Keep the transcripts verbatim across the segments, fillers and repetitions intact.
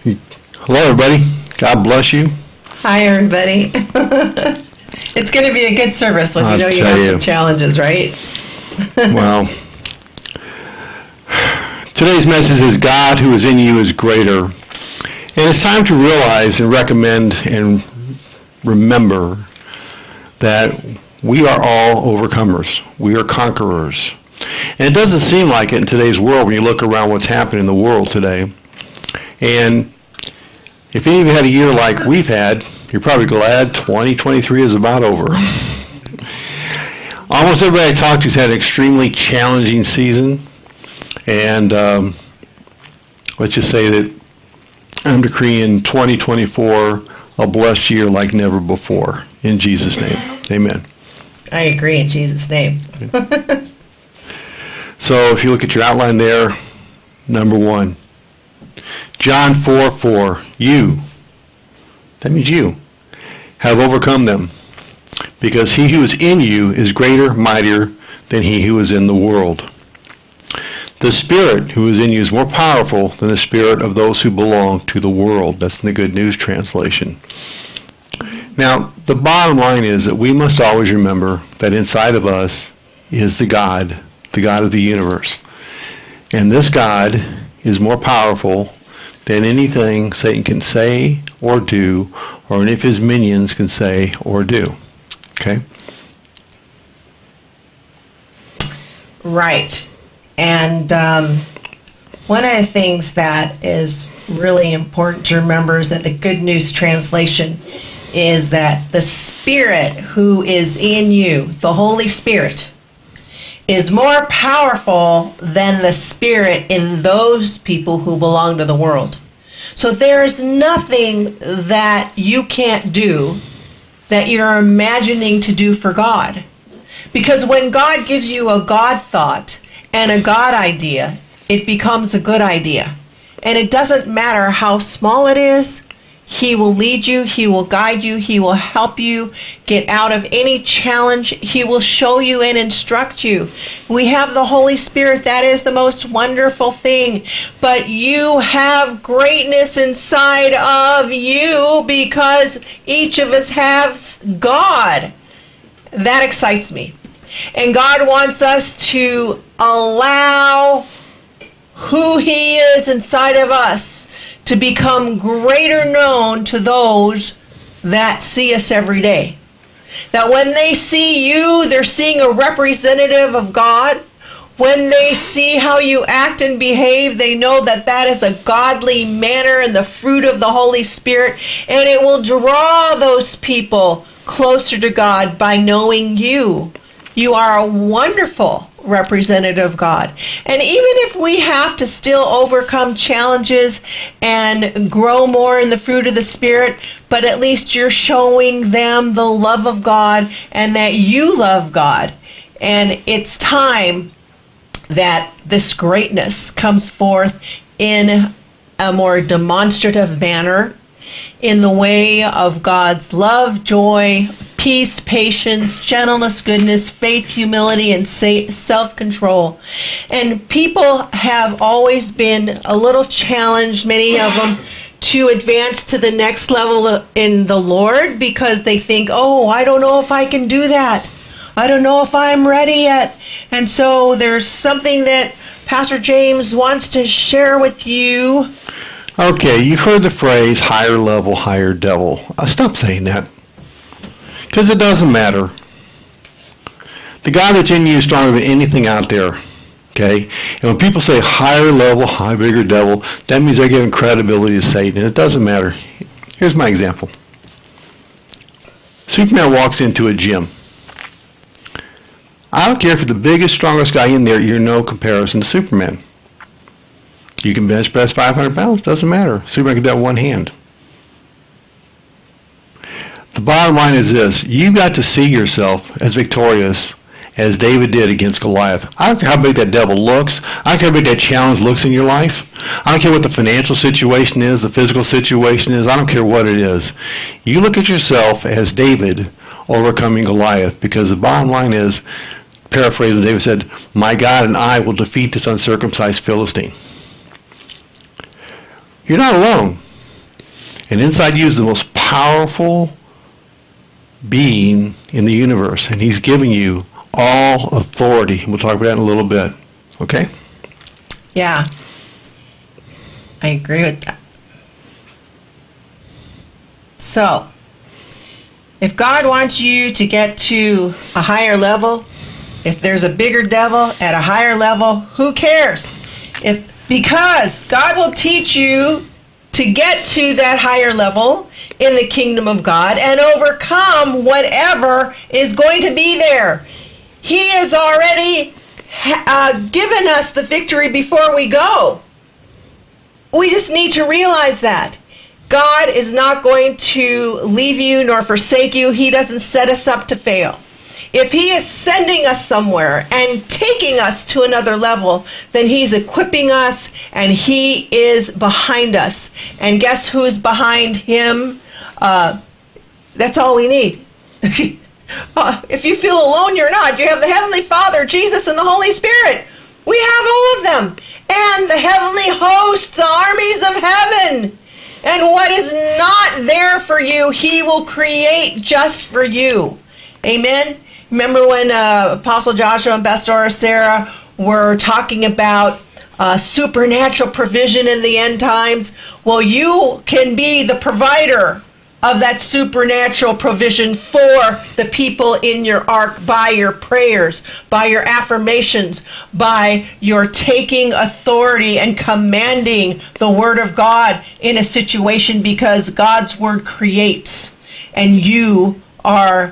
Hello, everybody. God bless you. Hi, everybody. It's going to be a good service when I'll you know you tell have you. some challenges, right? Well, today's message is God who is in you is greater. And it's time to realize and recommend and remember that we are all overcomers. We are conquerors. And it doesn't seem like it in today's world when you look around what's happening in the world today. And if any of you had a year like we've had, you're probably glad twenty twenty-three is about over. Almost everybody I talked to has had an extremely challenging season. And um, let's just say that I'm decreeing twenty twenty-four a blessed year like never before. In Jesus' name, amen. I agree in Jesus' name. So if you look at your outline there, number one, John four four, you, that means you, have overcome them, because he who is in you is greater, mightier than he who is in the world. The Spirit who is in you is more powerful than the spirit of those who belong to the world. That's in the Good News Translation. Now, the bottom line is that we must always remember that inside of us is the God, the God of the universe. And this God is more powerful than anything Satan can say or do, or any of his minions can say or do. Okay? Right. And um, one of the things that is really important to remember is that the Good News Translation is that the Spirit who is in you, the Holy Spirit, is more powerful than the spirit in those people who belong to the world. So there is nothing that you can't do that you're imagining to do for God. Because when God gives you a God thought and a God idea, it becomes a good idea. And it doesn't matter how small it is. He will lead you, he will guide you, he will help you get out of any challenge, he will show you and instruct you. We have the Holy Spirit, that is the most wonderful thing. But you have greatness inside of you because each of us has God. That excites me. And God wants us to allow who he is inside of us to become greater known to those that see us every day. That when they see you, they're seeing a representative of God. When they see how you act and behave, they know that that is a godly manner and the fruit of the Holy Spirit. And it will draw those people closer to God by knowing you. You are a wonderful representative of God. And even if we have to still overcome challenges and grow more in the fruit of the Spirit, but at least you're showing them the love of God and that you love God. And it's time that this greatness comes forth in a more demonstrative manner, in the way of God's love, joy, peace, patience, gentleness, goodness, faith, humility, and self-control. And people have always been a little challenged, many of them, to advance to the next level in the Lord because they think, oh, I don't know if I can do that. I don't know if I'm ready yet. And so there's something that Pastor James wants to share with you. Okay, you've heard the phrase higher level, higher devil. Uh, stop saying that. Because it doesn't matter. The God that's in you is stronger than anything out there. Okay? And when people say higher level, high, bigger devil, that means they're giving credibility to Satan. And it doesn't matter. Here's my example. Superman walks into a gym. I don't care if you're the biggest, strongest guy in there, you're no comparison to Superman. You can bench press five hundred pounds, doesn't matter. Superman can do that with one hand. The bottom line is this. You got to see yourself as victorious as David did against Goliath. I don't care how big that devil looks. I don't care how big that challenge looks in your life. I don't care what the financial situation is, the physical situation is. I don't care what it is. You look at yourself as David overcoming Goliath, because the bottom line is, paraphrasing, David said, my God and I will defeat this uncircumcised Philistine. You're not alone. And inside you is the most powerful being in the universe. And he's giving you all authority. We'll talk about that in a little bit. Okay? Yeah. I agree with that. So, if God wants you to get to a higher level, if there's a bigger devil at a higher level, who cares? If because God will teach you to get to that higher level in the kingdom of God and overcome whatever is going to be there. He has already uh, given us the victory before we go. We just need to realize that. God is not going to leave you nor forsake you. He doesn't set us up to fail. If he is sending us somewhere and taking us to another level, then he's equipping us and he is behind us. And guess who is behind him? Uh, that's all we need. uh, if you feel alone, you're not. You have the Heavenly Father, Jesus, and the Holy Spirit. We have all of them. And the heavenly host, the armies of heaven. And what is not there for you, he will create just for you. Amen? Remember when uh, Apostle Joshua and Pastor Sarah were talking about uh, supernatural provision in the end times? Well, you can be the provider of that supernatural provision for the people in your ark by your prayers, by your affirmations, by your taking authority and commanding the word of God in a situation, because God's word creates and you are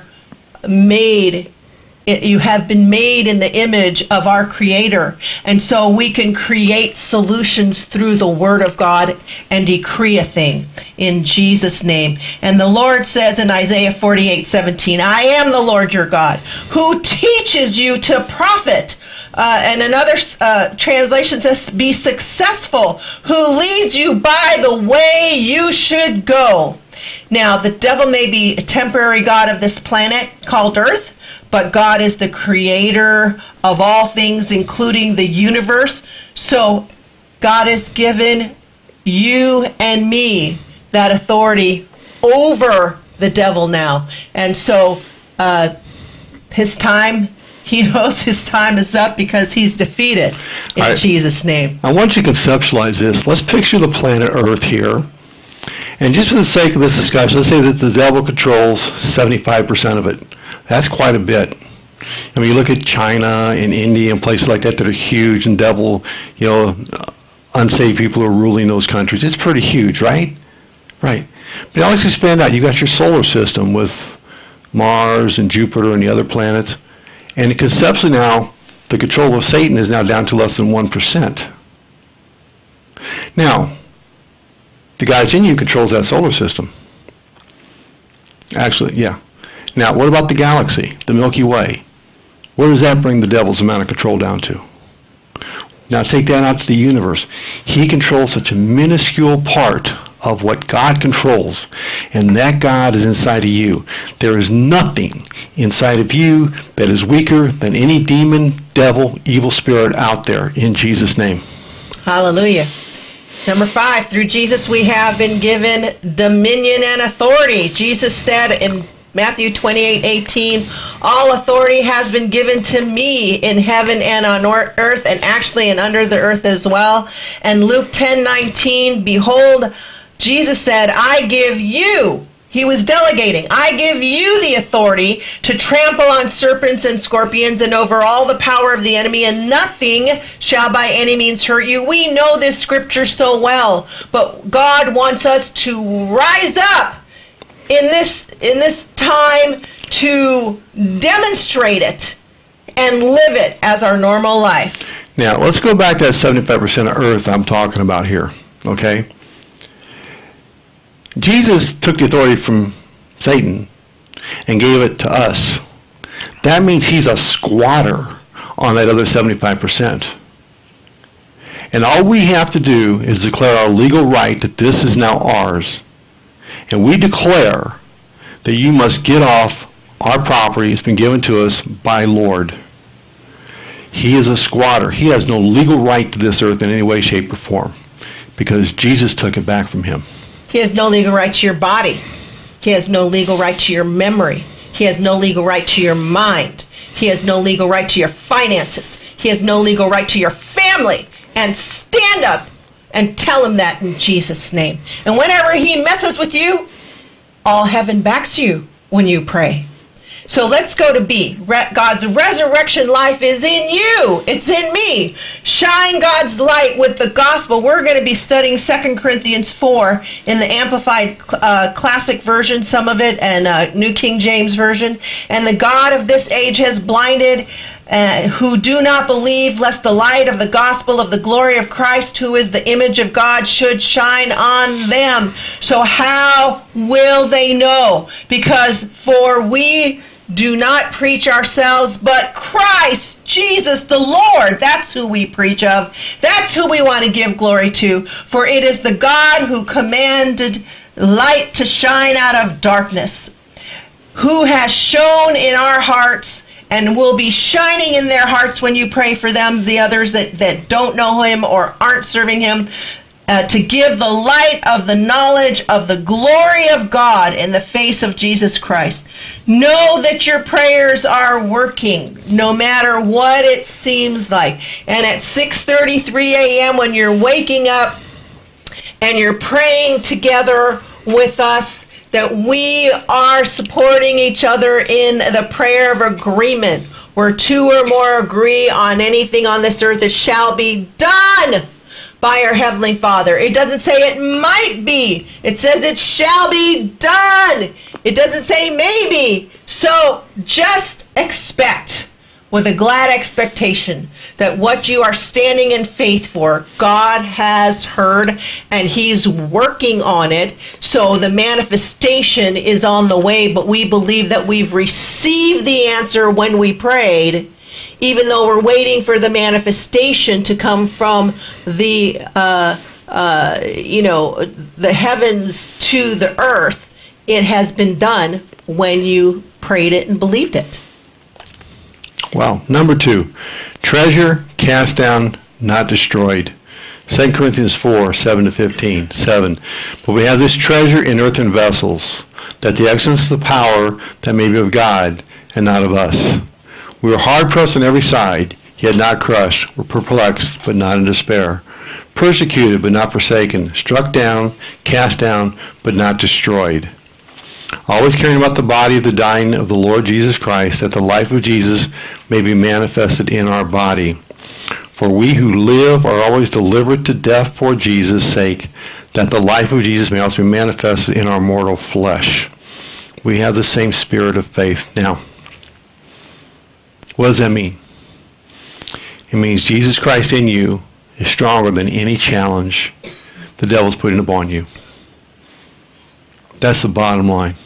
made, you have been made in the image of our Creator. And so we can create solutions through the Word of God and decree a thing in Jesus' name. And the Lord says in Isaiah forty-eight seventeen, I am the Lord your God, who teaches you to profit. Uh, and another uh, translation says, be successful, who leads you by the way you should go. Now, the devil may be a temporary god of this planet called Earth, but God is the creator of all things, including the universe. So God has given you and me that authority over the devil now. And so uh, his time, he knows his time is up because he's defeated in I, Jesus' name. I want you to conceptualize this. Let's picture the planet Earth here. And just for the sake of this discussion, let's say that the devil controls seventy-five percent of it. That's quite a bit. I mean, you look at China and India and places like that that are huge, and devil, you know, unsaved people are ruling those countries. It's pretty huge, right? Right. But now let's expand out. You got your solar system with Mars and Jupiter and the other planets. And conceptually now, the control of Satan is now down to less than one percent. Now, the guy that's in you controls that solar system. Actually, yeah. Now, what about the galaxy, the Milky Way? Where does that bring the devil's amount of control down to? Now, take that out to the universe. He controls such a minuscule part of what God controls, and that God is inside of you. There is nothing inside of you that is weaker than any demon, devil, evil spirit out there, in Jesus' name. Hallelujah. Number five, through Jesus we have been given dominion and authority. Jesus said in Matthew twenty-eight eighteen, all authority has been given to me in heaven and on earth, and actually and under the earth as well. And Luke ten nineteen, behold, Jesus said, I give you, he was delegating, I give you the authority to trample on serpents and scorpions and over all the power of the enemy, and nothing shall by any means hurt you. We know this scripture so well, but God wants us to rise up in this in this time to demonstrate it and live it as our normal life. Now, let's go back to that seventy-five percent of earth I'm talking about here, okay? Jesus took the authority from Satan and gave it to us. That means he's a squatter on that other seventy-five percent. And all we have to do is declare our legal right that this is now ours. And we declare that you must get off our property. It's been given to us by Lord. He is a squatter. He has no legal right to this earth in any way, shape, or form, because Jesus took it back from him. He has no legal right to your body. He has no legal right to your memory. He has no legal right to your mind. He has no legal right to your finances. He has no legal right to your family. And stand up and tell him that in Jesus' name. And whenever he messes with you, all heaven backs you when you pray. So let's go to B. Re- God's resurrection life is in you. It's in me. Shine God's light with the gospel. We're going to be studying Second Corinthians four in the Amplified uh, Classic Version, some of it, and uh, New King James Version. And the God of this age has blinded uh, who do not believe, lest the light of the gospel of the glory of Christ, who is the image of God, should shine on them. So how will they know? Because for we do not preach ourselves, but Christ Jesus the Lord. That's who we preach of. That's who we want to give glory to. For it is the God who commanded light to shine out of darkness, who has shone in our hearts and will be shining in their hearts when you pray for them, the others that, that don't know him or aren't serving him, Uh, to give the light of the knowledge of the glory of God in the face of Jesus Christ. Know that your prayers are working, no matter what it seems like. And at six thirty-three a.m. when you're waking up and you're praying together with us, that we are supporting each other in the prayer of agreement. Where two or more agree on anything on this earth, it shall be done by our Heavenly Father. It doesn't say it might be. It says it shall be done. It doesn't say maybe. So just expect, with a glad expectation, that what you are standing in faith for, God has heard and he's working on it. So the manifestation is on the way, but we believe that we've received the answer when we prayed, even though we're waiting for the manifestation to come from the, uh, uh, you know, the heavens to the earth. It has been done when you prayed it and believed it. Well, number two, treasure cast down, not destroyed. Second Corinthians four, seven to fifteen. seven. But we have this treasure in earthen vessels, that the excellence of the power that may be of God and not of us. We were hard pressed on every side, yet not crushed. We're perplexed, but not in despair. Persecuted, but not forsaken. Struck down, cast down, but not destroyed. Always caring about the body of the dying of the Lord Jesus Christ, that the life of Jesus may be manifested in our body. For we who live are always delivered to death for Jesus' sake, that the life of Jesus may also be manifested in our mortal flesh. We have the same spirit of faith. Now, what does that mean? It means Jesus Christ in you is stronger than any challenge the devil's putting upon you. That's the bottom line.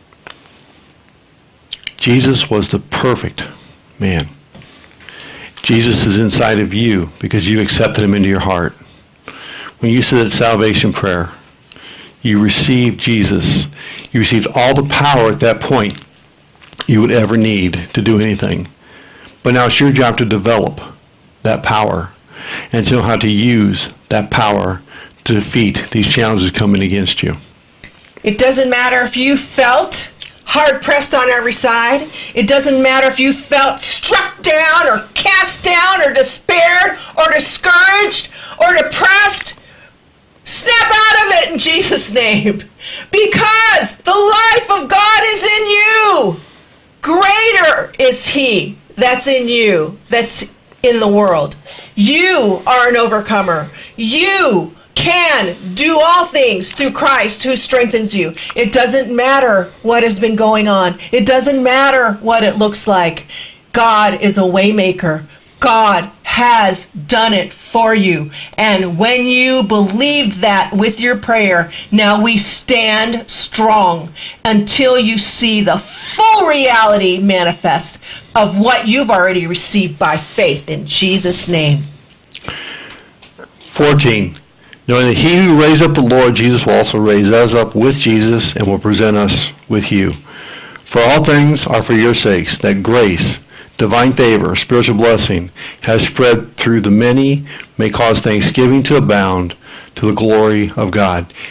Jesus was the perfect man. Jesus is inside of you because you accepted him into your heart. When you said that salvation prayer, you received Jesus. You received all the power at that point you would ever need to do anything. But now it's your job to develop that power and to know how to use that power to defeat these challenges coming against you. It doesn't matter if you felt hard-pressed on every side. It doesn't matter if you felt struck down or cast down or despaired or discouraged or depressed. Snap out of it in Jesus' name. Because the life of God is in you. Greater is he that's in you, that's in the world. You are an overcomer. You can do all things through Christ who strengthens you. It doesn't matter what has been going on. It doesn't matter what it looks like. God is a waymaker. God has done it for you. And when you believed that with your prayer, now we stand strong until you see the full reality manifest of what you've already received by faith in Jesus' name. fourteen. Knowing that he who raised up the Lord Jesus will also raise us up with Jesus and will present us with you. For all things are for your sakes, that grace, divine favor, spiritual blessing has spread through the many, may cause thanksgiving to abound to the glory of God.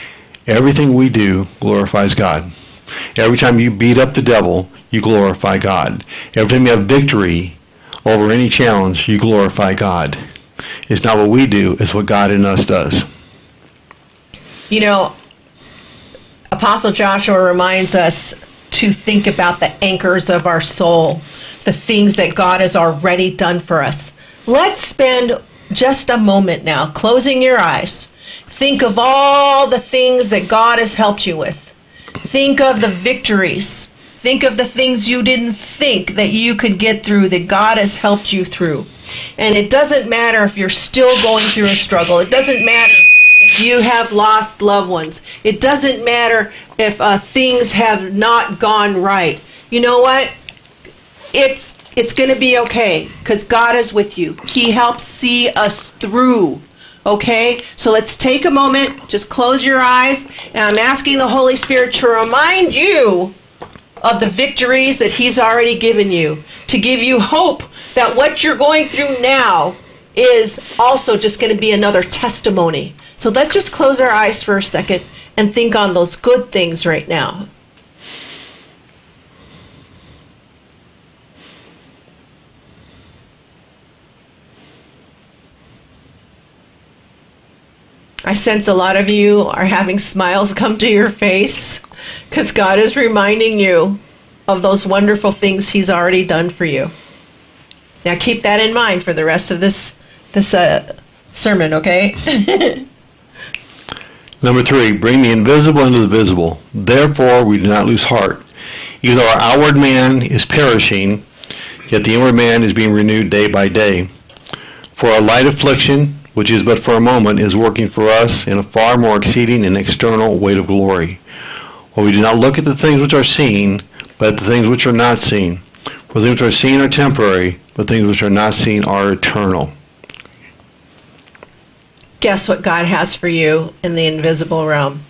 Everything we do glorifies God. Every time you beat up the devil, you glorify God. Every time you have victory over any challenge, you glorify God. It's not what we do, it's what God in us does. You know, Apostle Joshua reminds us to think about the anchors of our soul, the things that God has already done for us. Let's spend just a moment now, closing your eyes. Think of all the things that God has helped you with. Think of the victories. Think of the things you didn't think that you could get through, that God has helped you through. And it doesn't matter if you're still going through a struggle. It doesn't matter if you have lost loved ones. It doesn't matter if uh, things have not gone right. You know what? It's it's going to be okay because God is with you. He helps see us through. Okay? So let's take a moment. Just close your eyes. And I'm asking the Holy Spirit to remind you of the victories that He's already given you, to give you hope that what you're going through now is also just going to be another testimony. So let's just close our eyes for a second and think on those good things right now. I sense a lot of you are having smiles come to your face because God is reminding you of those wonderful things He's already done for you. Now keep that in mind for the rest of this this uh, sermon, okay? Number three, bring the invisible into the visible. Therefore, we do not lose heart. Even though our outward man is perishing, yet the inward man is being renewed day by day. For our light affliction, which is but for a moment, is working for us in a far more exceeding and external weight of glory. For we do not look at the things which are seen, but at the things which are not seen. For things which are seen are temporary, but things which are not seen are eternal. Guess what God has for you in the invisible realm?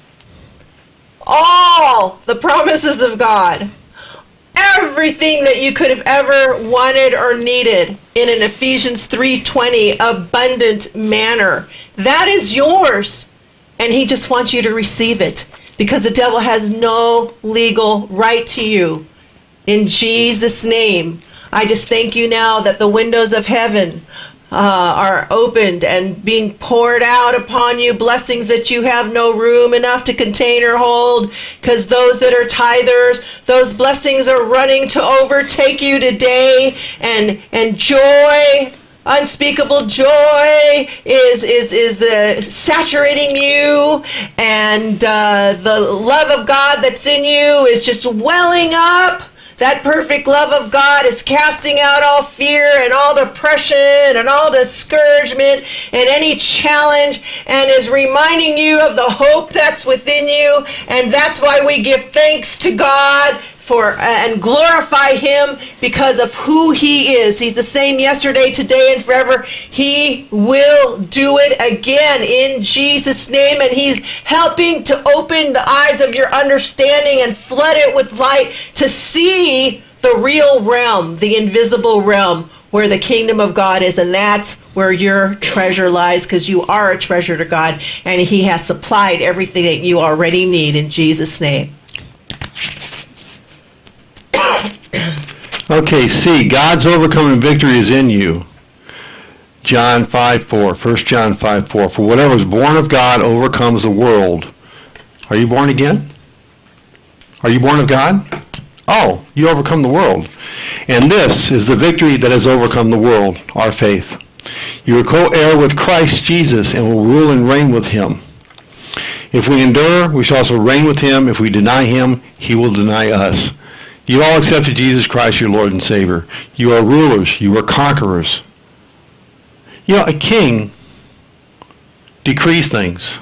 All the promises of God. Everything that you could have ever wanted or needed in an Ephesians three twenty abundant manner. That is yours. And He just wants you to receive it because the devil has no legal right to you. In Jesus' name, I just thank you now that the windows of heaven Uh, are opened and being poured out upon you, blessings that you have no room enough to contain or hold, because those that are tithers, those blessings are running to overtake you today, and and joy, unspeakable joy is is is uh, saturating you, and uh, the love of God that's in you is just welling up. That perfect love of God is casting out all fear and all depression and all discouragement and any challenge, and is reminding you of the hope that's within you. And that's why we give thanks to God for and glorify Him because of who He is. He's the same yesterday, today, and forever. He will do it again in Jesus' name, and He's helping to open the eyes of your understanding and flood it with light to see the real realm, the invisible realm, where the kingdom of God is, and that's where your treasure lies, because you are a treasure to God, and He has supplied everything that you already need in Jesus' name. Okay, C, God's overcoming victory is in you. John five four, First John five four. For whatever is born of God overcomes the world. Are you born again? Are you born of God? Oh, you overcome the world. And this is the victory that has overcome the world, our faith. You are co-heir with Christ Jesus and will rule and reign with Him. If we endure, we shall also reign with Him. If we deny Him, He will deny us. You all accepted Jesus Christ, your Lord and Savior. You are rulers. You are conquerors. You know, a king decrees things.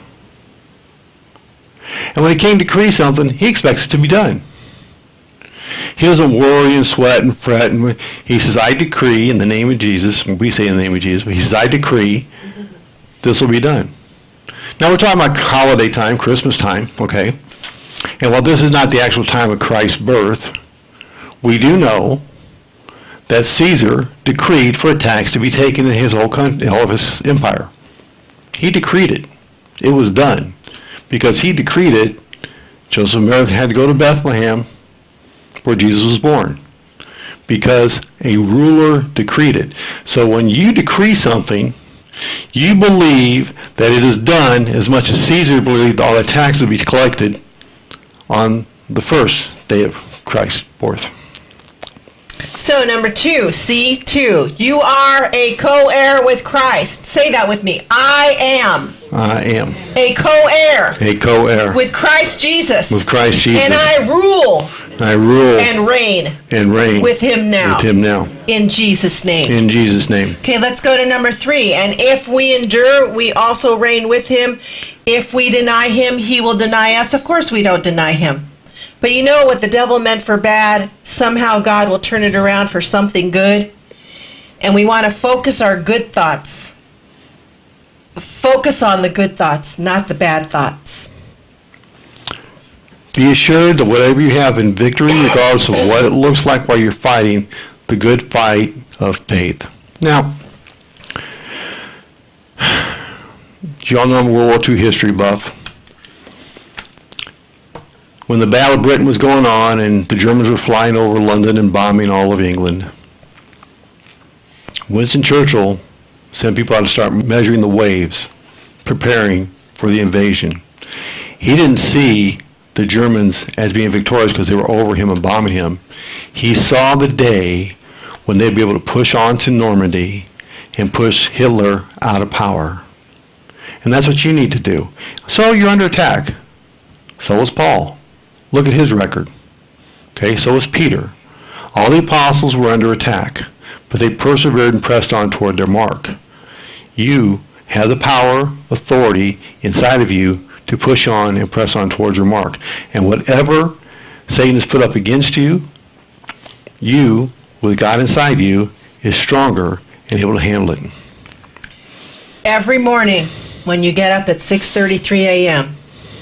And when a king decrees something, he expects it to be done. He doesn't worry and sweat and fret. And he says, I decree in the name of Jesus. We say in the name of Jesus. But he says, I decree this will be done. Now we're talking about holiday time, Christmas time, okay? And while this is not the actual time of Christ's birth, we do know that Caesar decreed for a tax to be taken in his whole country, all of his empire. He decreed it. It was done. because he decreed it. Joseph and Mary had to go to Bethlehem, where Jesus was born, because a ruler decreed it. So when you decree something, you believe that it is done as much as Caesar believed all the taxes would be collected on the first day of Christ's birth. So number two, C two, you are a co-heir with Christ. Say that with me. I am. I am. A co-heir. A co-heir. With Christ Jesus. With Christ Jesus. And I rule. I rule. And reign. And reign. With him now. With him now. In Jesus' name. In Jesus' name. Okay, let's go to number three. And if we endure, we also reign with him. If we deny him, he will deny us. Of course we don't deny him. But you know what the devil meant for bad, somehow God will turn it around for something good. And we want to focus our good thoughts. Focus on the good thoughts, not the bad thoughts. Be assured that whatever you have in victory, regardless of what it looks like while you're fighting, the good fight of faith. Now, you all know I'm a World War Two history buff. When the Battle of Britain was going on and the Germans were flying over London and bombing all of England, Winston Churchill sent people out to start measuring the waves, preparing for the invasion. He didn't see the Germans as being victorious because they were over him and bombing him. He saw the day when they'd be able to push on to Normandy and push Hitler out of power. And that's what you need to do. So you're under attack. So was Paul. Look at his record. Okay, so was Peter. All the apostles were under attack, but they persevered and pressed on toward their mark. You have the power, authority inside of you to push on and press on towards your mark. And whatever Satan has put up against you, you, with God inside you, is stronger and able to handle it. Every morning when you get up at six thirty-three a.m.,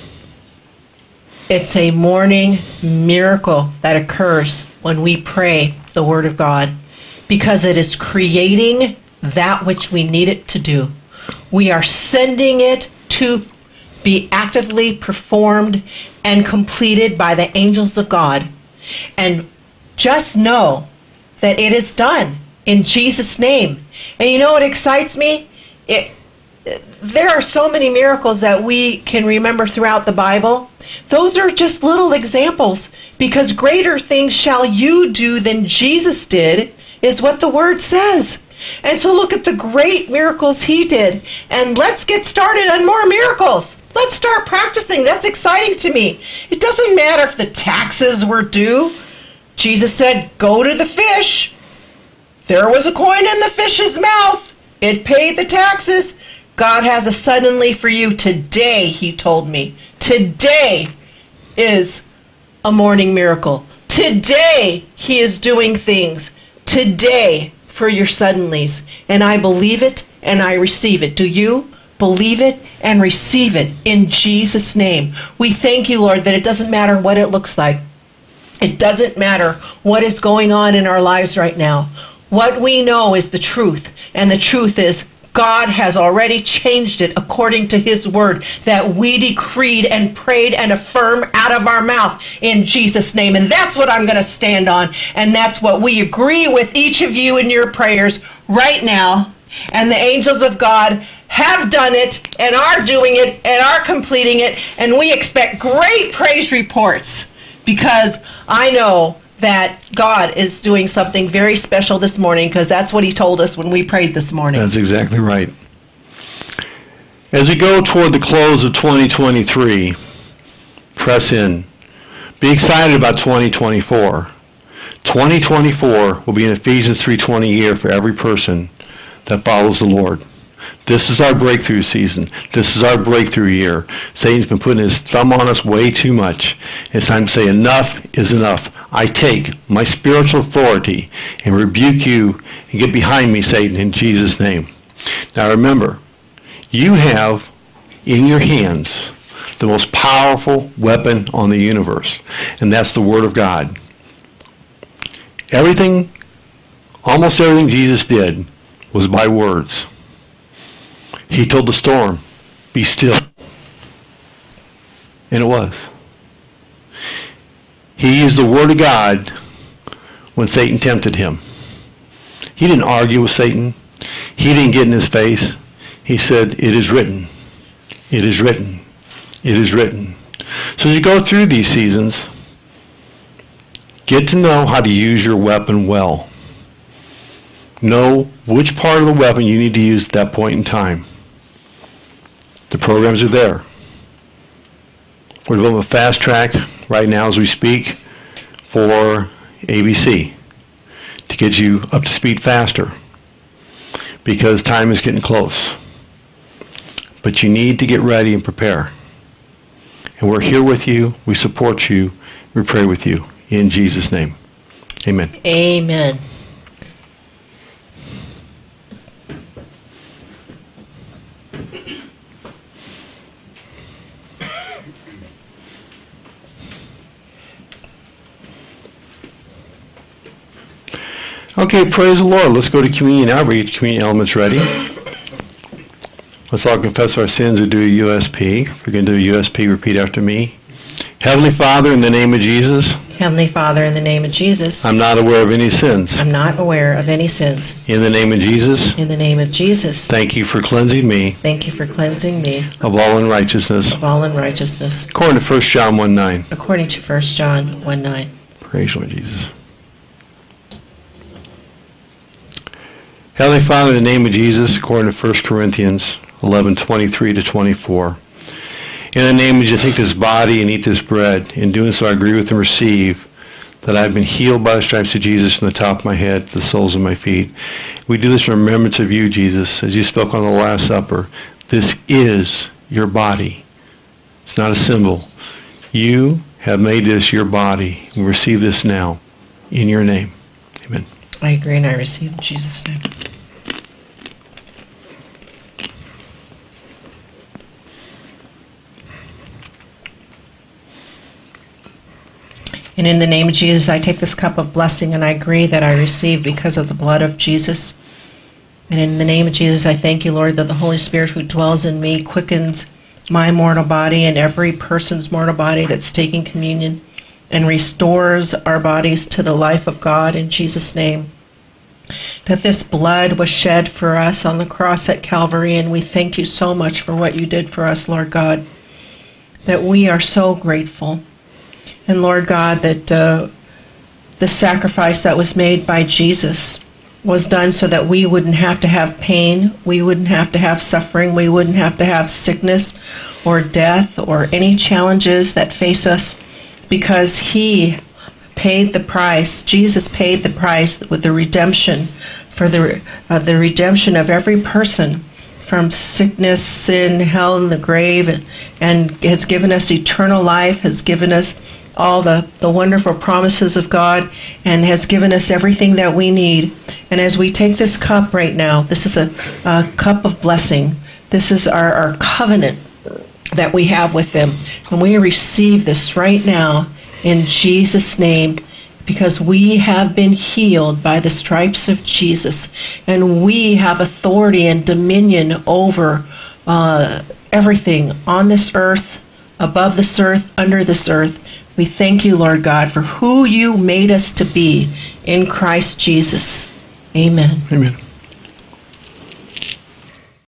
it's a morning miracle that occurs when we pray the Word of God, because it is creating that which we need it to do. We are sending it to be actively performed and completed by the angels of God. And just know that it is done in Jesus' name. And you know what excites me? It There are so many miracles that we can remember throughout the Bible. Those are just little examples, because greater things shall you do than Jesus did, is what the Word says. And so look at the great miracles he did. And let's get started on more miracles. Let's start practicing. That's exciting to me. It doesn't matter if the taxes were due. Jesus said, go to the fish. There was a coin in the fish's mouth. It paid the taxes. God has a suddenly for you today, he told me. Today is a morning miracle. Today he is doing things. Today for your suddenlies. And I believe it and I receive it. Do you believe it and receive it in Jesus' name? We thank you, Lord, that it doesn't matter what it looks like. It doesn't matter what is going on in our lives right now. What we know is the truth. And the truth is God has already changed it according to his word that we decreed and prayed and affirmed out of our mouth in Jesus' name. And that's what I'm going to stand on. And that's what we agree with each of you in your prayers right now. And the angels of God have done it and are doing it and are completing it. And we expect great praise reports, because I know that God is doing something very special this morning, because that's what he told us when we prayed this morning. That's exactly right. As we go toward the close of twenty twenty-three, press in. Be excited about twenty twenty-four. twenty twenty-four will be an Ephesians three twenty year for every person that follows the Lord. This is our breakthrough season. This is our breakthrough year. Satan's been putting his thumb on us way too much. It's time to say enough is enough. I take my spiritual authority and rebuke you and get behind me, Satan, in Jesus' name. Now remember, you have in your hands the most powerful weapon on the universe, and that's the Word of God. Everything, almost everything Jesus did was by words. He told the storm, be still. And it was. He used the Word of God when Satan tempted him. He didn't argue with Satan. He didn't get in his face. He said, it is written. It is written. It is written. So as you go through these seasons, get to know how to use your weapon well. Know which part of the weapon you need to use at that point in time. The programs are there. We're developing a fast track right now as we speak for A B C to get you up to speed faster because time is getting close. But you need to get ready and prepare. And we're here with you. We support you. We pray with you. In Jesus' name. Amen. Amen. Okay, praise the Lord. Let's go to communion now. We get communion elements ready. Let's all confess our sins and do a U S P. If you're going to do a U S P, repeat after me. Heavenly Father, in the name of Jesus. Heavenly Father, in the name of Jesus. I'm not aware of any sins. I'm not aware of any sins. In the name of Jesus. In the name of Jesus. Thank you for cleansing me. Thank you for cleansing me. Of all unrighteousness. Of all unrighteousness. According to First John one nine. According to First John one nine. Praise Lord Jesus. Heavenly Father, in the name of Jesus, according to First Corinthians eleven twenty-three to twenty-four. In the name of Jesus, take this body and eat this bread. In doing so, I agree with and receive that I've been healed by the stripes of Jesus from the top of my head to the soles of my feet. We do this in remembrance of you, Jesus, as you spoke on the Last Supper. This is your body. It's not a symbol. You have made this your body. We receive this now in your name. Amen. I agree and I receive in Jesus' name. And in the name of Jesus, I take this cup of blessing and I agree that I receive because of the blood of Jesus. And in the name of Jesus, I thank you, Lord, that the Holy Spirit who dwells in me quickens my mortal body and every person's mortal body that's taking communion and restores our bodies to the life of God in Jesus' name. That this blood was shed for us on the cross at Calvary, and we thank you so much for what you did for us, Lord God. That we are so grateful. And Lord God, that uh, the sacrifice that was made by Jesus was done so that we wouldn't have to have pain, we wouldn't have to have suffering, we wouldn't have to have sickness or death or any challenges that face us, because he paid the price. Jesus paid the price with the redemption, for the uh, the redemption of every person from sickness, sin, hell, and the grave, and, and has given us eternal life, has given us all the, the wonderful promises of God, and has given us everything that we need. And as we take this cup right now, this is a, a cup of blessing. This is our, our covenant that we have with them. And we receive this right now in Jesus' name, because we have been healed by the stripes of Jesus, and we have authority and dominion over uh, everything on this earth, above this earth, under this earth. We thank you, Lord God, for who you made us to be in Christ Jesus. Amen. Amen.